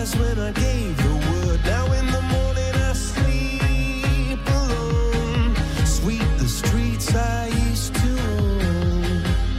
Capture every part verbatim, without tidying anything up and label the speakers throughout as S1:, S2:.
S1: eyes when I gave the word. Now in the morning I sleep alone. Sweep the streets I used to own.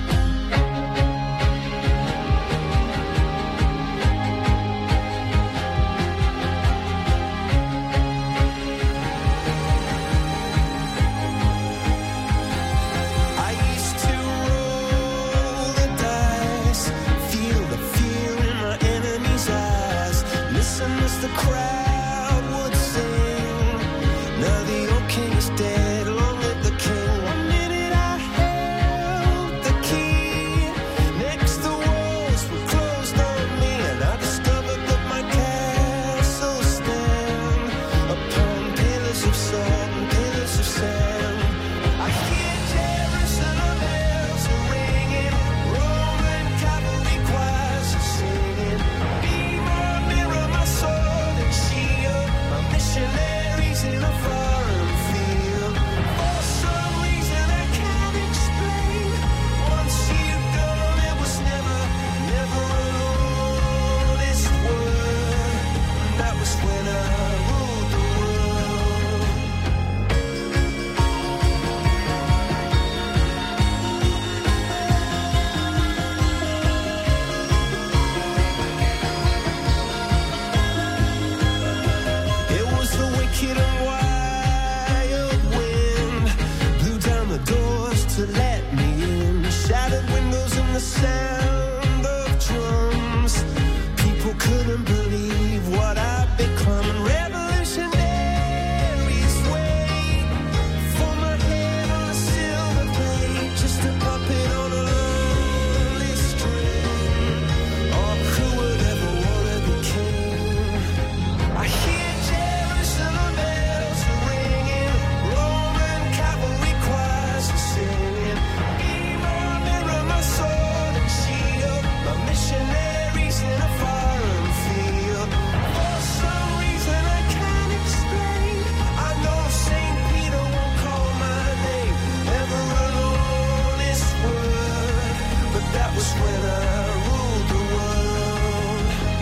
S1: I used to roll the dice, feel the fear in my enemy's eyes. Listen as the crowd would sing. Now the old king is dead, long live the king. One minute I held the key. Next the walls were closed on me, and I discovered that my castle stand upon pillars of salt and pillars of sand. I hear Jerusalem bells are ringing, Roman cavalry choirs are singing. Be my mirror, my sword and shield, my missionaries in a foreign field. For some reason I can't explain, once you've gone it was never, never an honest word. And that was when I ruled the world. It was the wicked and wild wind, blew down the doors to let me in. Shattered windows and the sound of drums. People couldn't believe what I'd become. And revolutionaries wait for my head on a silver plate, just a puppet on a lonely string. Oh, who would ever wanna be king? I hear Jerusalem bells are ringing, Roman cavalry choirs are singing. Be my mirror, my sword and shield, my missionaries in a foreign field. For some reason I can't explain, I know Saint Peter won't call my name, never an honest word. But that was when I ruled the world.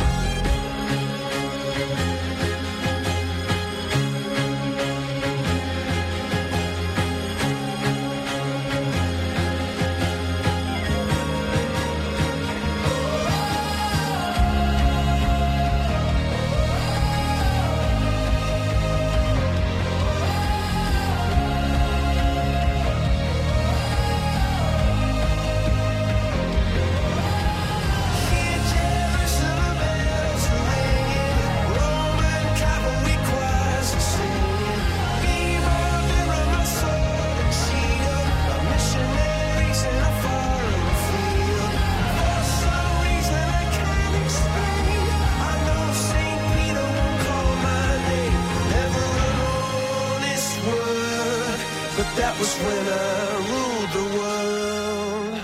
S1: Hear Jerusalem bells are ringing, Roman cavalry choirs are singing. Be my mirror, my sword and shield, my missionaries in a foreign field. For some reason I can't explain, I know Saint Peter won't call my name, never an honest word. But that was when I ruled the world.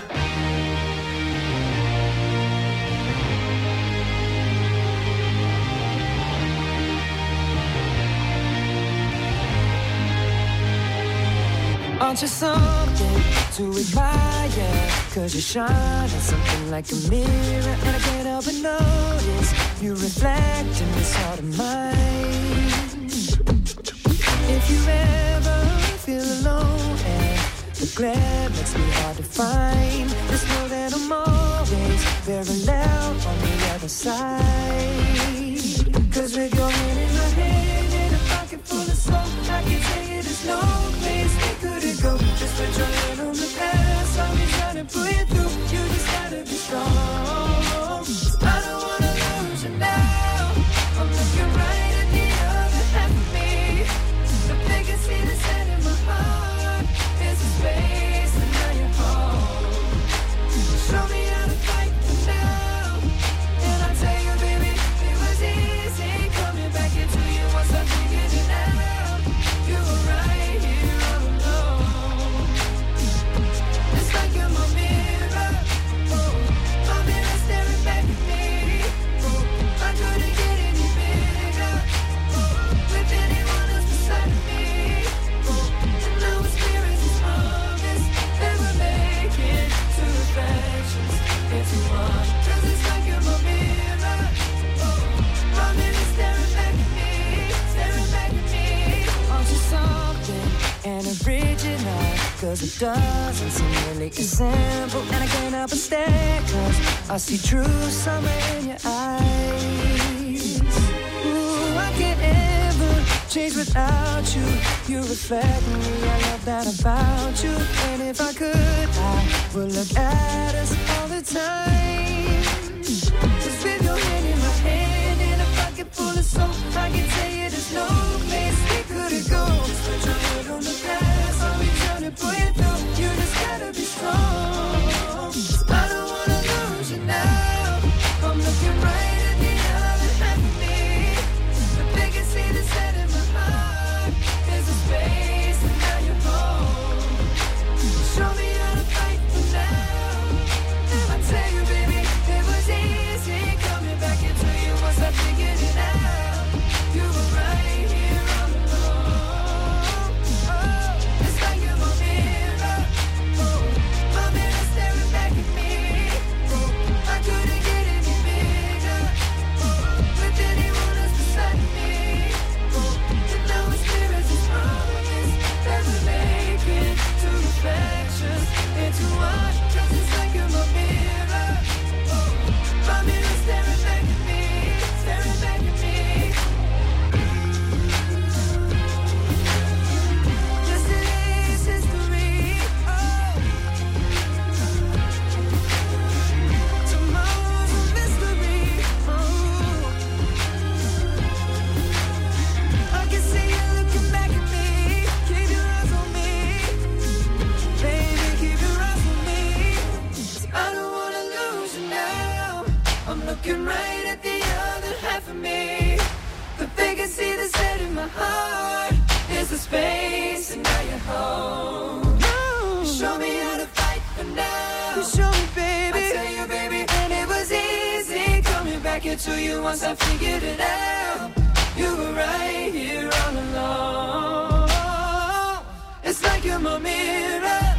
S2: Aren't you something to admire? Cause you shine on something like a mirror, and I can't help but notice you reflect in this heart of mine. If you ever feel alone and the glare makes me hard to find, just know that I'm always parallel on the other side. Cause with your hand in my hand and a pocket full of soul, I can tell you there's no place we couldn't go. Just put your hand on the past, I'll be trying to pull you through. You just gotta be strong. I don't wanna lose you now. I'm looking right at the other half of me. The vacancy that's set in my heart is a space, and now you're home. Show me how to fight for now, and I tell you, baby, it was easy coming back into you once I figured it out. You were right here all alone. It's like you're my mirror. cause it doesn't seem really as simple. And I can't help but stare, cause I see true summer in your eyes. Ooh, I can't ever change without you. You reflect me, I love that about you. And if I could, I would look at us all the time. Just with your hand in my hand, in a pocket full of soap, I can tell you there's no place we couldn't go. Just put your head on the past, I'll be trying to pull you through. You just gotta be strong. I don't wanna lose you now. I'm looking right at the other half of me. The biggest see the set in my heart is a space, and now you're home. Show me how to fight for now. I tell you, baby, it was easy coming back into you once I figured it out. You were right here all along. Oh, it's like you're my mirror. Oh, my mirror staring back at me. Oh, I couldn't get any bigger. Oh, with anyone else beside me. Oh, and now it's clear as this promise that we're making two reflections into one. 'Cause it's like you're my mirror. Oh, my mirror staring back at me, staring back at me. Yesterday's history. Oh, tomorrow's a mystery. Oh, I can see you looking back at me. Keep your eyes on me, baby. Keep your eyes on me. 'Cause I don't wanna lose you now. I'm looking right at the other half of me. The vacancy that's set in my heart is the space, and now you're home. You show me how to fight for now. You show me, baby. I tell you, baby, and it was easy coming back into you once I figured it out. You were right here all along. It's like you're my mirror.